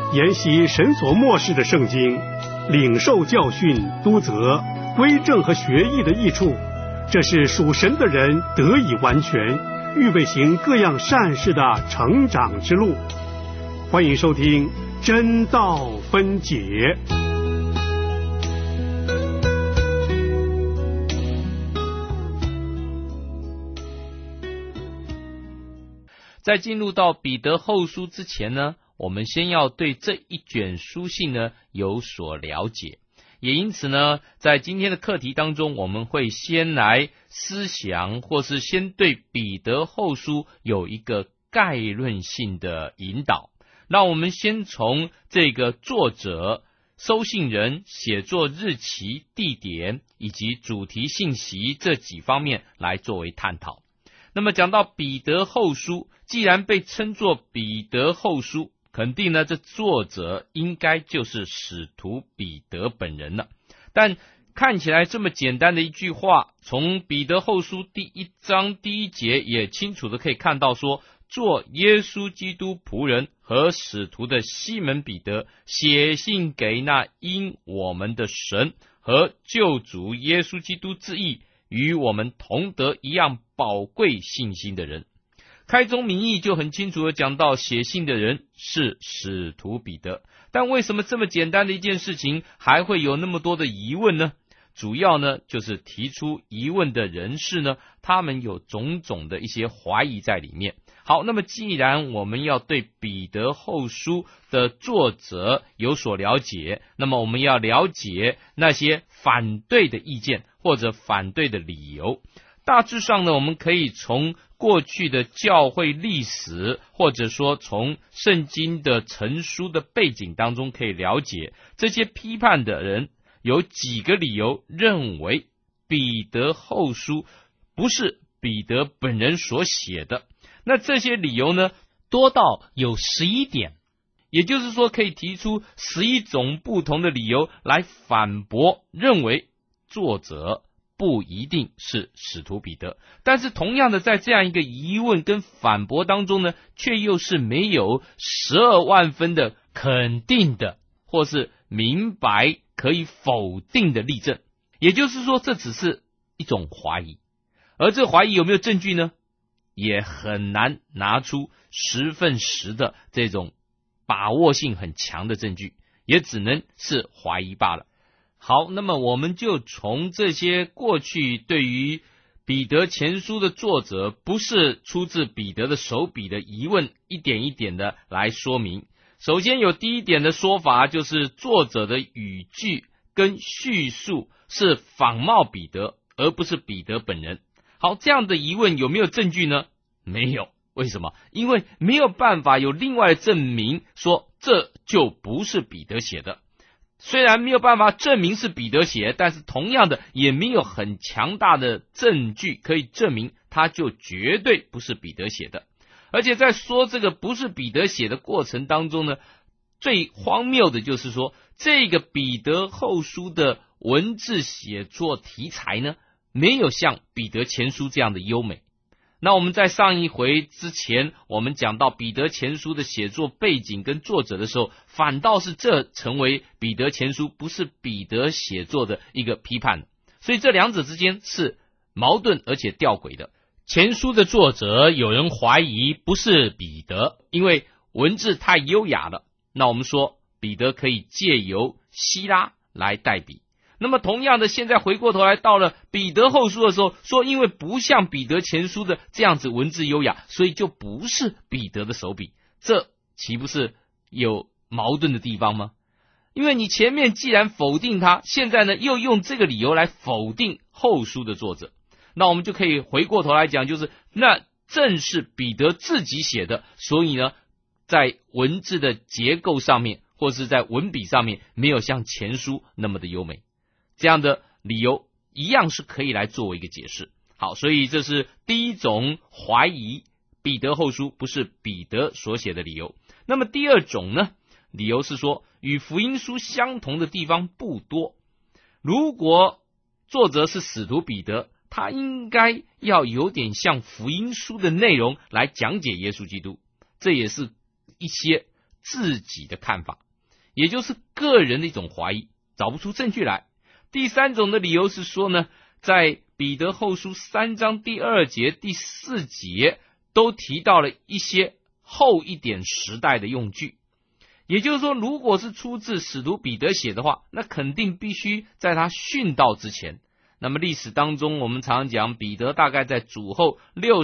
研习神所默示的圣经，领受教训、督责、归正和学义的益处，这是属神的人得以完全，预备行各样善事的成长之路。欢迎收听真道分解。 在进入到彼得后书之前呢，我们先要对这一卷书信呢有所了解，也因此呢，在今天的课题当中，我们会先来思想，或是先对彼得后书有一个概论性的引导。那我们先从这个作者、收信人、写作日期、地点以及主题信息这几方面来作为探讨。那么讲到彼得后书，既然被称作彼得后书，肯定呢这作者应该就是使徒彼得本人了。但看起来这么简单的一句话，从彼得后书第1章第1节也清楚的可以看到说，做耶稣基督仆人和使徒的西门彼得，写信给那因我们的神和救主耶稣基督之义与我们同得一样宝贵信心的人。开宗明义就很清楚的讲到，写信的人是使徒彼得。但为什么这么简单的一件事情还会有那么多的疑问呢？主要呢就是提出疑问的人士呢，他们有种种的一些怀疑在里面。好，那么既然我们要对彼得后书的作者有所了解，那么我们要了解那些反对的意见或者反对的理由。大致上呢，我们可以从过去的教会历史，或者说从圣经的成书的背景当中可以了解，这些批判的人有几个理由认为彼得后书不是彼得本人所写的。那这些理由呢，多到有11点，也就是说可以提出11种不同的理由来反驳，认为作者不一定是使徒彼得。但是同样的，在这样一个疑问跟反驳当中呢，却又是没有12万分的肯定的，或是明白可以否定的例证。也就是说，这只是一种怀疑，而这怀疑有没有证据呢？也很难拿出10分10的这种把握性很强的证据，也只能是怀疑罢了。好，那么我们就从这些过去对于彼得前书的作者不是出自彼得的手笔的疑问，一点一点的来说明。首先有第一点的说法，就是作者的语句跟叙述是仿冒彼得，而不是彼得本人。好，这样的疑问有没有证据呢？没有。为什么？因为没有办法有另外证明说这就不是彼得写的。虽然没有办法证明是彼得写，但是同样的也没有很强大的证据可以证明他就绝对不是彼得写的。而且在说这个不是彼得写的过程当中呢，最荒谬的就是说，这个彼得后书的文字写作题材呢，没有像彼得前书这样的优美。那我们在上一回之前，我们讲到彼得前书的写作背景跟作者的时候，反倒是这成为彼得前书不是彼得写作的一个批判。所以这两者之间是矛盾而且吊诡的。前书的作者有人怀疑不是彼得，因为文字太优雅了。那我们说彼得可以借由希拉来代笔。那么同样的，现在回过头来到了彼得后书的时候，说因为不像彼得前书的这样子文字优雅，所以就不是彼得的手笔。这岂不是有矛盾的地方吗？因为你前面既然否定他，现在呢又用这个理由来否定后书的作者，那我们就可以回过头来讲，就是那正是彼得自己写的，所以呢在文字的结构上面或是在文笔上面没有像前书那么的优美。这样的理由一样是可以来作为一个解释。好，所以这是第一种怀疑彼得后书不是彼得所写的理由。那么第二种呢，理由是说与福音书相同的地方不多。如果作者是使徒彼得，他应该要有点像福音书的内容来讲解耶稣基督，这也是一些自己的看法，也就是个人的一种怀疑，找不出证据来。第三种的理由是说呢，在彼得后书3章第2节、第4节都提到了一些后一点时代的用句，也就是说，如果是出自使徒彼得写的话，那肯定必须在他殉道之前。那么历史当中我们常常讲，彼得大概在主后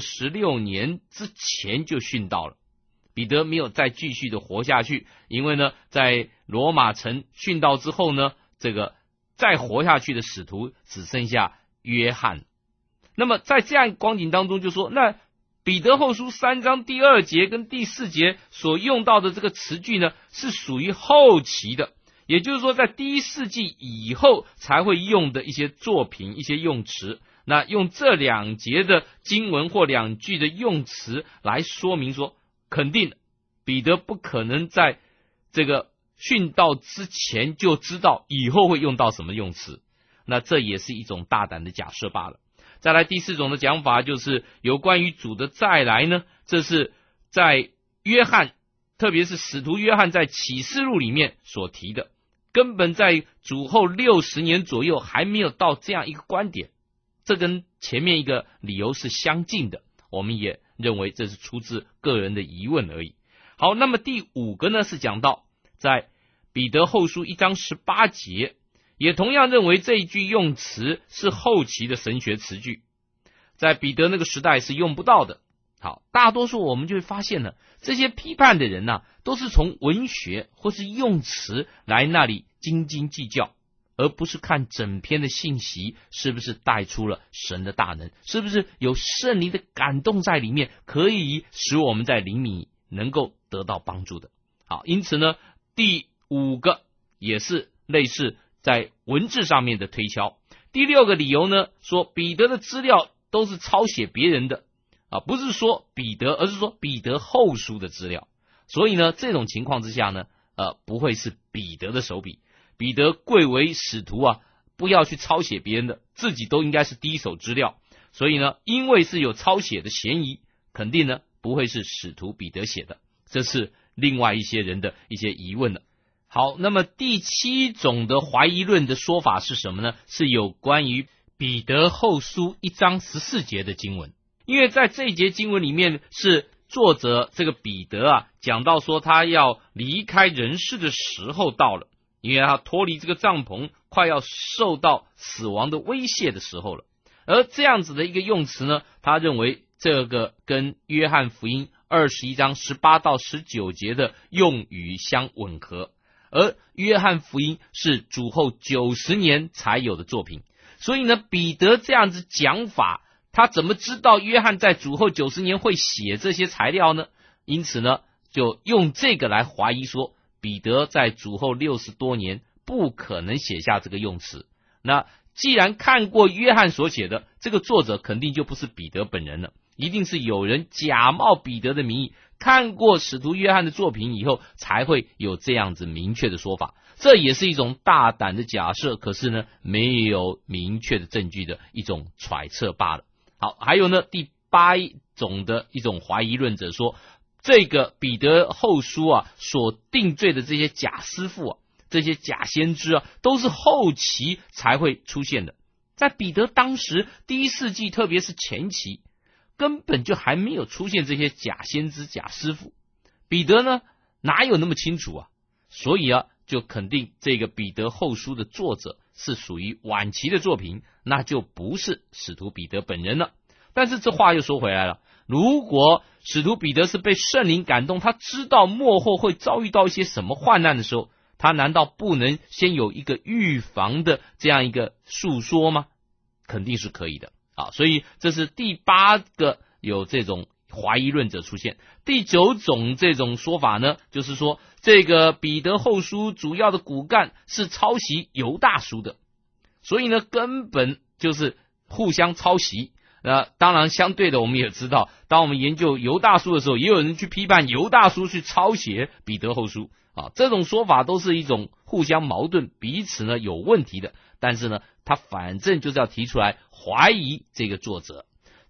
66年之前就殉道了，彼得没有再继续的活下去，因为呢在罗马城殉道之后呢，这个再活下去的使徒只剩下约翰。那么在这样光景当中就说，那彼得后书3章第2节跟第4节所用到的这个词句呢，是属于后期的，也就是说在第1世纪以后才会用的一些作品、一些用词。那用这2节的经文或2句的用词来说明说，肯定彼得不可能在这个殉道之前就知道以后会用到什么用词，那这也是一种大胆的假设罢了。再来第4种的讲法，就是有关于主的再来呢，这是在约翰，特别是使徒约翰在启示录里面所提的，根本在主后60年左右还没有到这样一个观点，这跟前面一个理由是相近的，我们也认为这是出自个人的疑问而已。好，那么第5个呢，是讲到在彼得后书1章18节，也同样认为这一句用词是后期的神学词句，在彼得那个时代是用不到的。好，大多数我们就会发现呢，这些批判的人呢，都是从文学或是用词来那里斤斤计较，而不是看整篇的信息是不是带出了神的大能，是不是有圣灵的感动在里面，可以使我们在灵里能够得到帮助的。好，因此呢，第5个也是类似在文字上面的推敲。第6个理由呢，说彼得的资料都是抄写别人的不是说彼得，而是说彼得后书的资料。所以呢，这种情况之下呢，不会是彼得的手笔。彼得贵为使徒不要去抄写别人的，自己都应该是第一手资料。所以呢，因为是有抄写的嫌疑，肯定呢不会是使徒彼得写的，这是另外一些人的一些疑问了。好，那么第7种的怀疑论的说法是什么呢？是有关于彼得后书1章14节的经文。因为在这一节经文里面，是作者这个彼得讲到说他要离开人世的时候到了，因为他脱离这个帐篷，快要受到死亡的威胁的时候了。而这样子的一个用词呢，他认为这个跟约翰福音21章18到19节的用语相吻合，而约翰福音是主后90年才有的作品，所以呢，彼得这样子讲法，他怎么知道约翰在主后90年会写这些材料呢？因此呢，就用这个来怀疑说，彼得在主后60多年不可能写下这个用词。那既然看过约翰所写的，这个作者肯定就不是彼得本人了，一定是有人假冒彼得的名义，看过使徒约翰的作品以后，才会有这样子明确的说法。这也是一种大胆的假设，可是呢，没有明确的证据的一种揣测罢了。好，还有呢，第8种的一种怀疑论者说，这个彼得后书所定罪的这些假师傅这些假先知都是后期才会出现的。在彼得当时第1世纪，特别是前期，根本就还没有出现这些假先知、假师傅。彼得呢，哪有那么清楚所以就肯定这个彼得后书的作者是属于晚期的作品，那就不是使徒彼得本人了。但是这话又说回来了，如果使徒彼得是被圣灵感动，他知道末后会遭遇到一些什么患难的时候，他难道不能先有一个预防的这样一个述说吗？肯定是可以的所以这是第8个有这种怀疑论者出现。第9种这种说法呢，就是说这个彼得后书主要的骨干是抄袭犹大书的，所以呢根本就是互相抄袭。当然相对的，我们也知道，当我们研究犹大书的时候，也有人去批判犹大书去抄写彼得后书这种说法都是一种互相矛盾，彼此呢有问题的，但是呢他反正就是要提出来怀疑这个作者。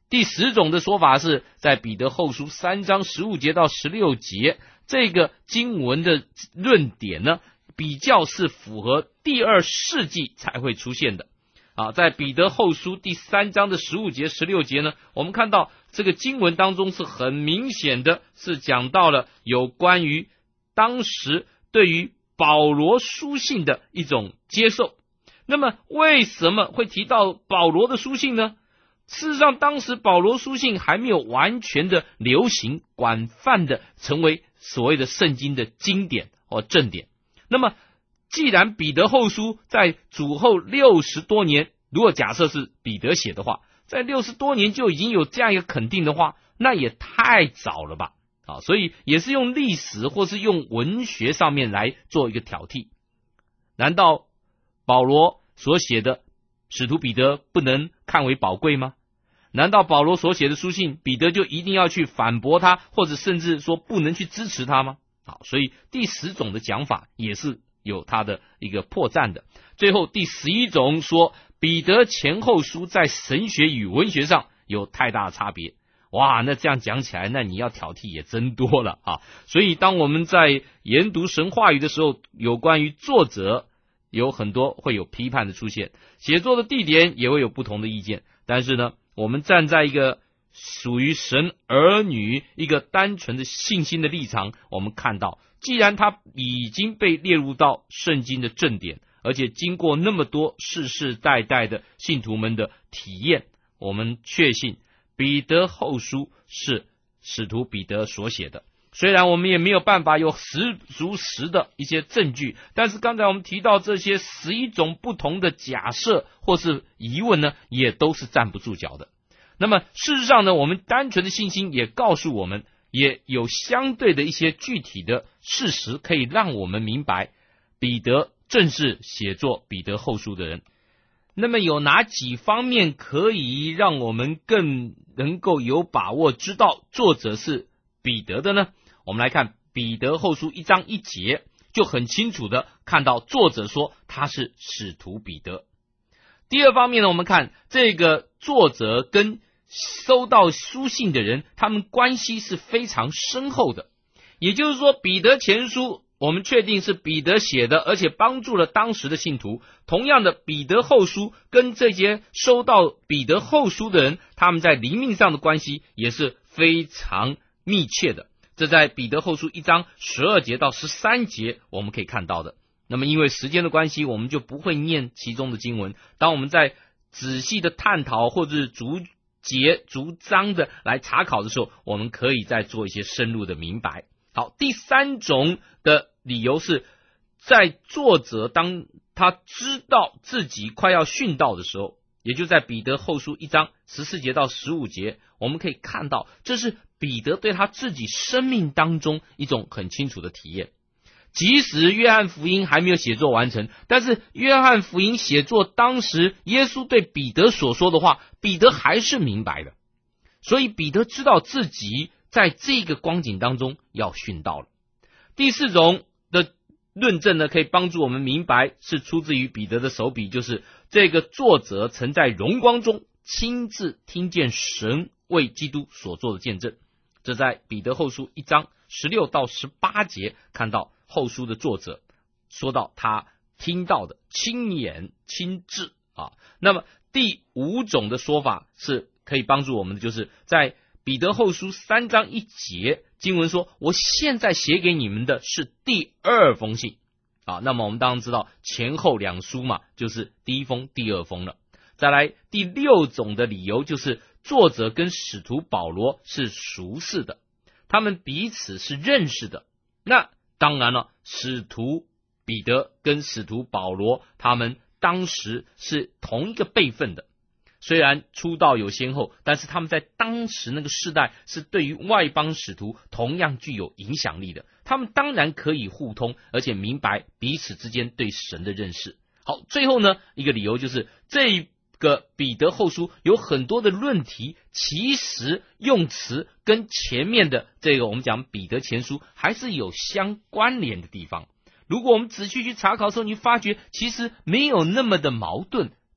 第10种的说法是在彼得后书3章15节到16节，这个经文的论点呢，比较是符合第2世纪才会出现的。在彼得后书第3章的15节、16节呢，我们看到这个经文当中是很明显的，是讲到了有关于当时对于保罗书信的一种接受。那么为什么会提到保罗的书信呢？事实上，当时保罗书信还没有完全的流行，广泛的成为所谓的圣经的经典或正典。那么既然彼得后书在主后60多年，如果假设是彼得写的话，在60多年就已经有这样一个肯定的话，那也太早了吧。所以也是用历史或是用文学上面来做一个挑剔。难道保罗所写的使徒彼得不能看为宝贵吗？难道保罗所写的书信，彼得就一定要去反驳他，或者甚至说不能去支持他吗？所以第10种的讲法也是有它的一个破绽的。最后第11种说，彼得前后书在神学与文学上有太大的差别。哇，那这样讲起来，那你要挑剔也真多了所以当我们在研读神话语的时候，有关于作者有很多会有批判的出现，写作的地点也会有不同的意见。但是呢，我们站在一个属于神儿女一个单纯的信心的立场，我们看到既然他已经被列入到圣经的正典，而且经过那么多世世代代的信徒们的体验，我们确信彼得后书是使徒彼得所写的。虽然我们也没有办法有10足10的一些证据，但是刚才我们提到这些11种不同的假设或是疑问呢，也都是站不住脚的。那么事实上呢，我们单纯的信心也告诉我们，也有相对的一些具体的事实可以让我们明白，彼得正是写作彼得后书的人。那么有哪几方面可以让我们更能够有把握知道作者是彼得的呢？我们来看彼得后书1章1节，就很清楚的看到作者说他是使徒彼得。第二方面呢，我们看这个作者跟收到书信的人，他们关系是非常深厚的。也就是说，彼得前书我们确定是彼得写的，而且帮助了当时的信徒。同样的，彼得后书跟这些收到彼得后书的人，他们在灵命上的关系也是非常密切的。这在彼得后书1章12节到13节我们可以看到的。那么因为时间的关系，我们就不会念其中的经文。当我们在仔细的探讨或者逐节逐章的来查考的时候，我们可以再做一些深入的明白。好，第3种的理由是，在作者当他知道自己快要殉道的时候，也就在彼得后书1章14节到15节，我们可以看到这是彼得对他自己生命当中一种很清楚的体验。即使约翰福音还没有写作完成，但是约翰福音写作当时耶稣对彼得所说的话，彼得还是明白的。所以彼得知道自己在这个光景当中要殉道了。第4种的论证呢，可以帮助我们明白是出自于彼得的手笔，就是这个作者曾在荣光中亲自听见神为基督所做的见证。这在彼得后书1章16到18节看到后书的作者说到他听到的亲眼亲智那么第5种的说法是可以帮助我们的，就是在彼得后书3章1节经文说，我现在写给你们的是第2封信那么我们当然知道前后2书嘛，就是第1封第2封了。再来第6种的理由，就是作者跟使徒保罗是熟识的，他们彼此是认识的。那当然了，使徒彼得跟使徒保罗他们当时是同一个辈分的，虽然出道有先后，但是他们在当时那个世代是对于外邦使徒同样具有影响力的，他们当然可以互通，而且明白彼此之间对神的认识。好，最后呢，一个理由就是这个彼得后书有很多的论题，其实用词跟前面的这个我们讲彼得前书还是有相关联的地方。如果我们仔细去查考的时候，你发觉其实没有那么的矛盾，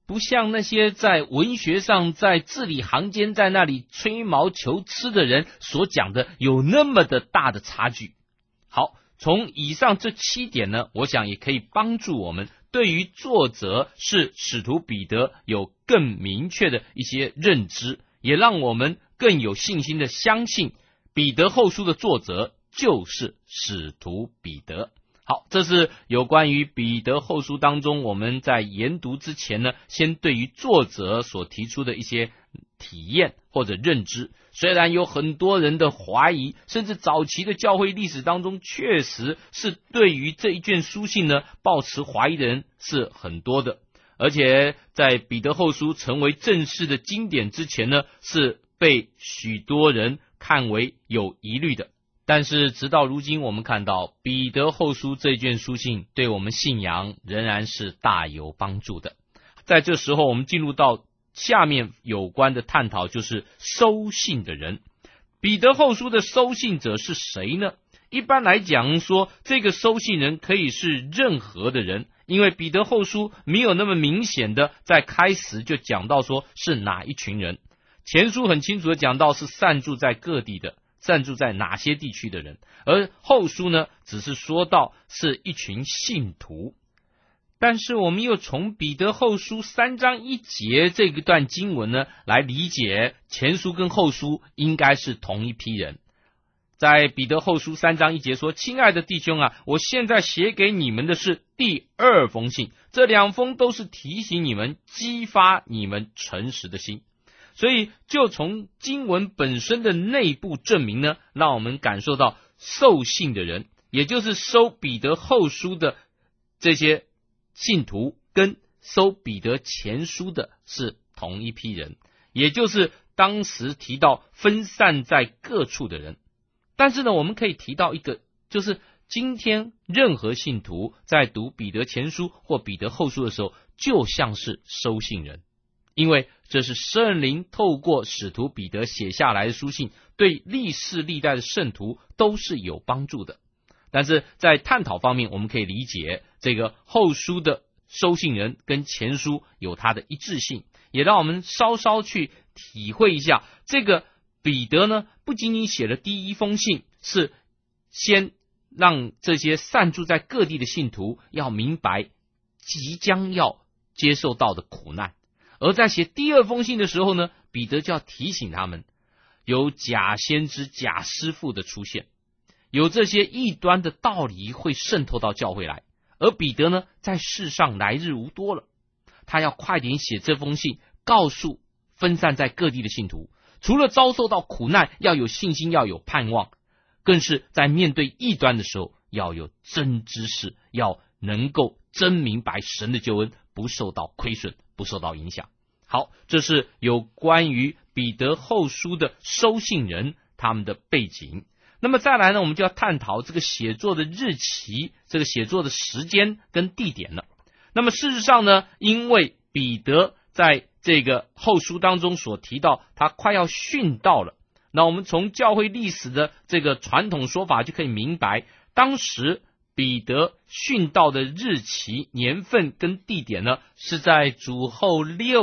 不像那些在文学上在字里行间在那里吹毛求疵的人所讲的有那么的大的差距。好，从以上这7点呢，我想也可以帮助我们对于作者是使徒彼得有更明确的一些认知，也让我们更有信心的相信彼得后书的作者就是使徒彼得。好，这是有关于彼得后书当中我们在研读之前呢，先对于作者所提出的一些体验或者认知。虽然有很多人的怀疑，甚至早期的教会历史当中确实是对于这一卷书信呢抱持怀疑的人是很多的，而且在彼得后书成为正式的经典之前呢，是被许多人看为有疑虑的。但是直到如今，我们看到彼得后书这卷书信对我们信仰仍然是大有帮助的。在这时候，我们进入到下面有关的探讨，就是收信的人。彼得后书的收信者是谁呢？一般来讲说，这个收信人可以是任何的人，因为彼得后书没有那么明显的在开始就讲到说是哪一群人。前书很清楚的讲到是散住在各地的，散住在哪些地区的人，而后书呢，只是说到是一群信徒。但是我们又从彼得后书3章1节这个段经文呢，来理解前书跟后书应该是同一批人。在彼得后书3章1节说，亲爱的弟兄啊，我现在写给你们的是第2封信，这2封都是提醒你们，激发你们诚实的心。所以就从经文本身的内部证明呢，让我们感受到受信的人，也就是收彼得后书的这些信徒跟收彼得前书的是同一批人，也就是当时提到分散在各处的人。但是呢，我们可以提到一个，就是今天任何信徒在读彼得前书或彼得后书的时候，就像是收信人，因为这是圣灵透过使徒彼得写下来的书信，对历世历代的圣徒都是有帮助的。但是在探讨方面，我们可以理解这个后书的收信人跟前书有它的一致性，也让我们稍稍去体会一下，这个彼得呢，不仅仅写了第1封信，是先让这些散住在各地的信徒要明白即将要接受到的苦难，而在写第2封信的时候呢，彼得就要提醒他们，有假先知、假师傅的出现，有这些异端的道理会渗透到教会来，而彼得呢，在世上来日无多了，他要快点写这封信，告诉分散在各地的信徒，除了遭受到苦难，要有信心，要有盼望，更是在面对异端的时候，要有真知识，要能够真明白神的救恩，不受到亏损，不受到影响。好，这是有关于彼得后书的收信人他们的背景。那么再来呢，我们就要探讨这个写作的日期，这个写作的时间跟地点了。那么事实上呢，因为彼得在这个后书当中所提到他快要殉道了，那我们从教会历史的这个传统说法就可以明白，当时彼得殉道的日期、年份跟地点呢，是在主后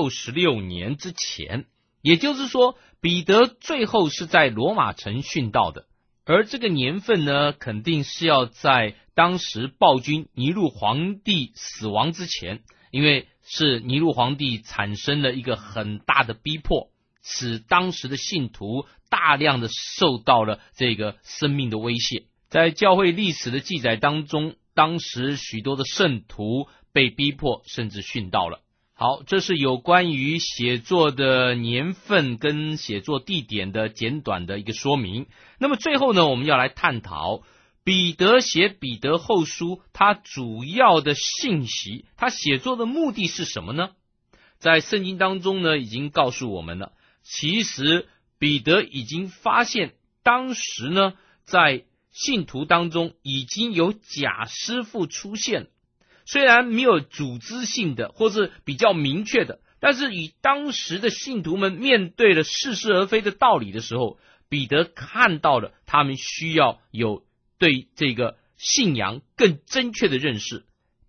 66年之前，也就是说彼得最后是在罗马城殉道的。而这个年份呢，肯定是要在当时暴君尼禄皇帝死亡之前，因为是尼禄皇帝产生了一个很大的逼迫，使当时的信徒大量的受到了这个生命的威胁。在教会历史的记载当中，当时许多的圣徒被逼迫甚至殉道了。好，这是有关于写作的年份跟写作地点的简短的一个说明。那么最后呢，我们要来探讨彼得写彼得后书，他主要的信息，他写作的目的是什么呢？在圣经当中呢，已经告诉我们了，其实彼得已经发现，当时呢，在信徒当中已经有假师傅出现了。虽然没有组织性的或是比较明确的，但是以当时的信徒们面对了似是而非的道理的时候，彼得看到了他们需要有对这个信仰更正确的认识，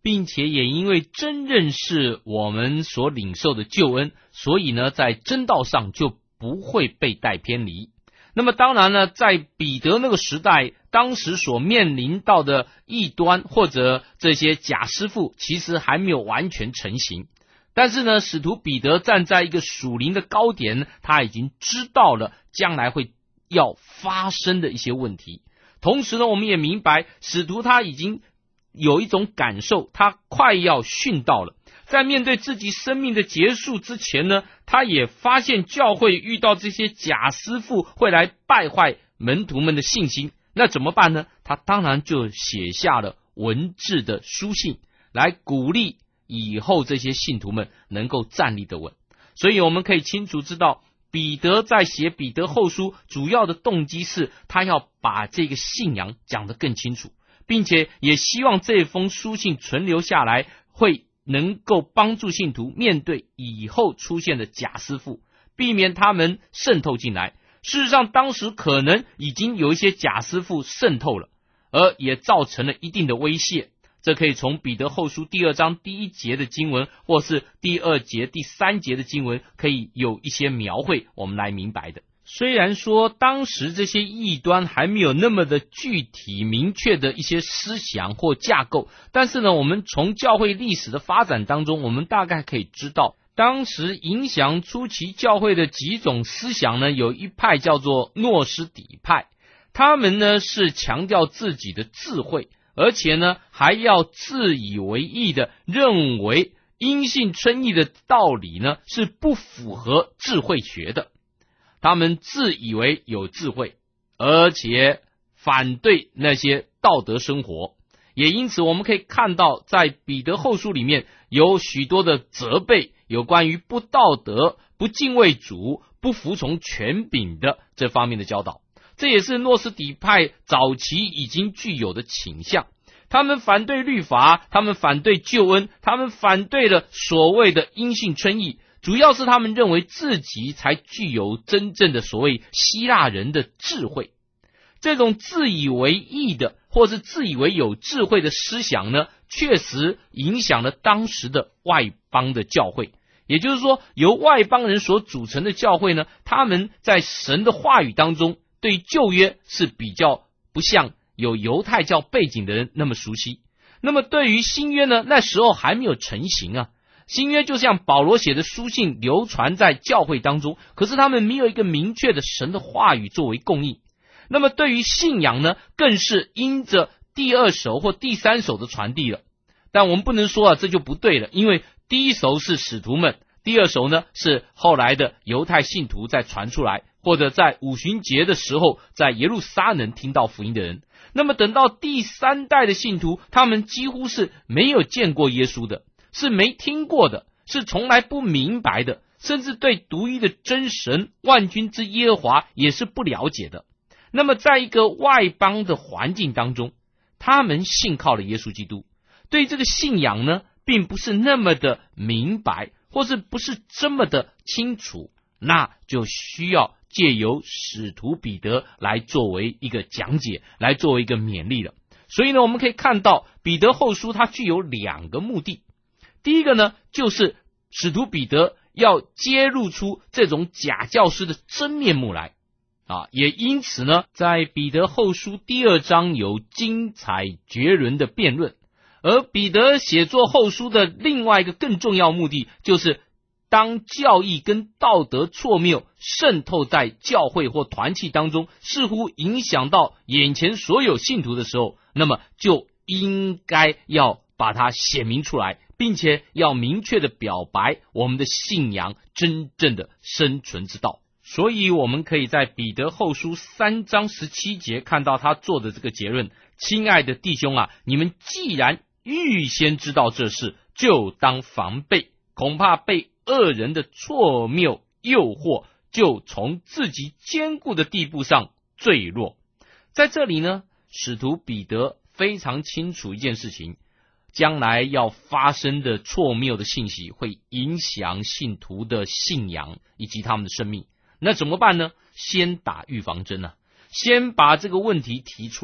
并且也因为真认识我们所领受的救恩，所以呢，在真道上就不会被带偏离。那么当然呢，在彼得那个时代，当时所面临到的异端或者这些假师傅，其实还没有完全成型。但是呢，使徒彼得站在一个属灵的高点，他已经知道了将来会要发生的一些问题。同时呢，我们也明白，使徒他已经有一种感受，他快要殉道了。在面对自己生命的结束之前呢，他也发现教会遇到这些假师傅会来败坏门徒们的信心，那怎么办呢？他当然就写下了文字的书信，来鼓励以后这些信徒们能够站立得稳。所以我们可以清楚知道，彼得在写彼得后书主要的动机是他要把这个信仰讲得更清楚，并且也希望这封书信存留下来，会能够帮助信徒面对以后出现的假师傅，避免他们渗透进来。事实上，当时可能已经有一些假师傅渗透了，而也造成了一定的威胁。这可以从彼得后书第2章第1节的经文，或是第2节第3节的经文，可以有一些描绘，我们来明白的。虽然说当时这些异端还没有那么的具体明确的一些思想或架构，但是呢，我们从教会历史的发展当中，我们大概可以知道，当时影响初期教会的几种思想呢，有一派叫做诺斯底派，他们呢是强调自己的智慧，而且呢还要自以为意的认为因信称义的道理呢是不符合智慧学的。他们自以为有智慧，而且反对那些道德生活，也因此我们可以看到，在彼得后书里面有许多的责备，有关于不道德、不敬畏主、不服从权柄的这方面的教导。这也是诺斯底派早期已经具有的倾向。他们反对律法，他们反对救恩，他们反对了所谓的因信称义，主要是他们认为自己才具有真正的所谓希腊人的智慧。这种自以为意的或是自以为有智慧的思想呢，确实影响了当时的外邦的教会。也就是说，由外邦人所组成的教会呢，他们在神的话语当中对旧约是比较不像有犹太教背景的人那么熟悉。那么对于新约呢，那时候还没有成型啊。新约就像保罗写的书信流传在教会当中，可是他们没有一个明确的神的话语作为供应。那么对于信仰呢，更是因着第2手或第3手的传递了。但我们不能说这就不对了，因为第1手是使徒们，第2手呢是后来的犹太信徒在传出来，或者在五旬节的时候在耶路撒冷听到福音的人。那么等到第3代的信徒，他们几乎是没有见过耶稣的，是没听过的，是从来不明白的，甚至对独一的真神万军之耶和华也是不了解的。那么在一个外邦的环境当中，他们信靠了耶稣基督，对这个信仰呢并不是那么的明白，或是不是这么的清楚，那就需要借由使徒彼得来作为一个讲解，来作为一个勉励了。所以呢，我们可以看到彼得后书它具有2个目的。第一个呢，就是使徒彼得要揭露出这种假教师的真面目来也因此呢，在彼得后书第2章有精彩绝伦的辩论。而彼得写作后书的另外一个更重要目的，就是当教义跟道德错谬渗透在教会或团契当中，似乎影响到眼前所有信徒的时候，那么就应该要把它显明出来，并且要明确的表白我们的信仰真正的生存之道。所以我们可以在彼得后书3章17节看到他做的这个结论：亲爱的弟兄你们既然预先知道这事，就当防备，恐怕被恶人的错谬诱惑，就从自己坚固的地步上坠落。在这里呢，使徒彼得非常清楚一件事情，将来要发生的错谬的信息会影响信徒的信仰以及他们的生命。那怎么办呢？先打预防针先把这个问题提出来。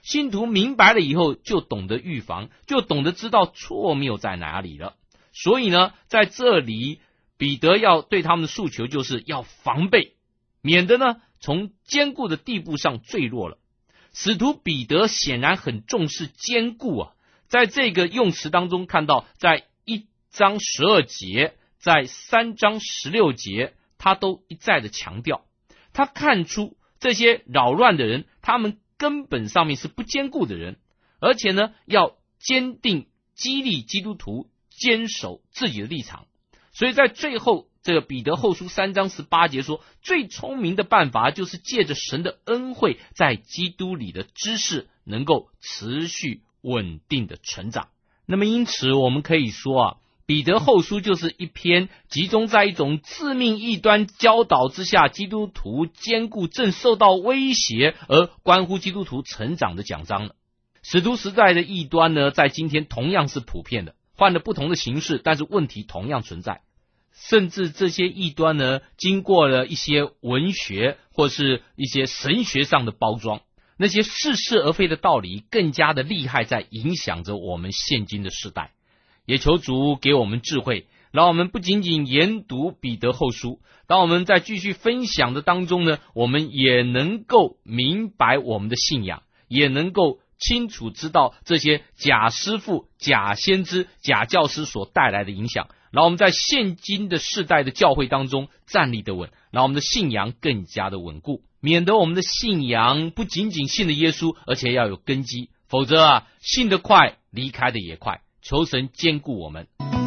信徒明白了以后，就懂得预防，就懂得知道错谬在哪里了。所以呢，在这里彼得要对他们的诉求就是要防备，免得呢从坚固的地步上坠落了。使徒彼得显然很重视坚固啊，在这个用词当中看到，在1章12节，在3章16节，他都一再的强调，他看出这些扰乱的人，他们根本上面是不坚固的人，而且呢要坚定激励基督徒坚守自己的立场。所以在最后这个彼得后书3章18节说，最聪明的办法就是借着神的恩惠，在基督里的知识能够持续稳定的成长。那么因此我们可以说啊，彼得后书就是一篇集中在一种致命异端教导之下，基督徒坚固正受到威胁而关乎基督徒成长的讲章了。使徒时代的异端呢，在今天同样是普遍的，换了不同的形式，但是问题同样存在。甚至这些异端呢，经过了一些文学或是一些神学上的包装，那些似是而非的道理更加的厉害，在影响着我们现今的世代。也求主给我们智慧，让我们不仅仅研读彼得后书，当我们在继续分享的当中呢，我们也能够明白我们的信仰，也能够清楚知道这些假师傅、假先知、假教师所带来的影响，让我们在现今的世代的教会当中站立得稳，让我们的信仰更加的稳固，免得我们的信仰不仅仅信了耶稣，而且要有根基，否则信得快，离开的也快。求神坚固我们。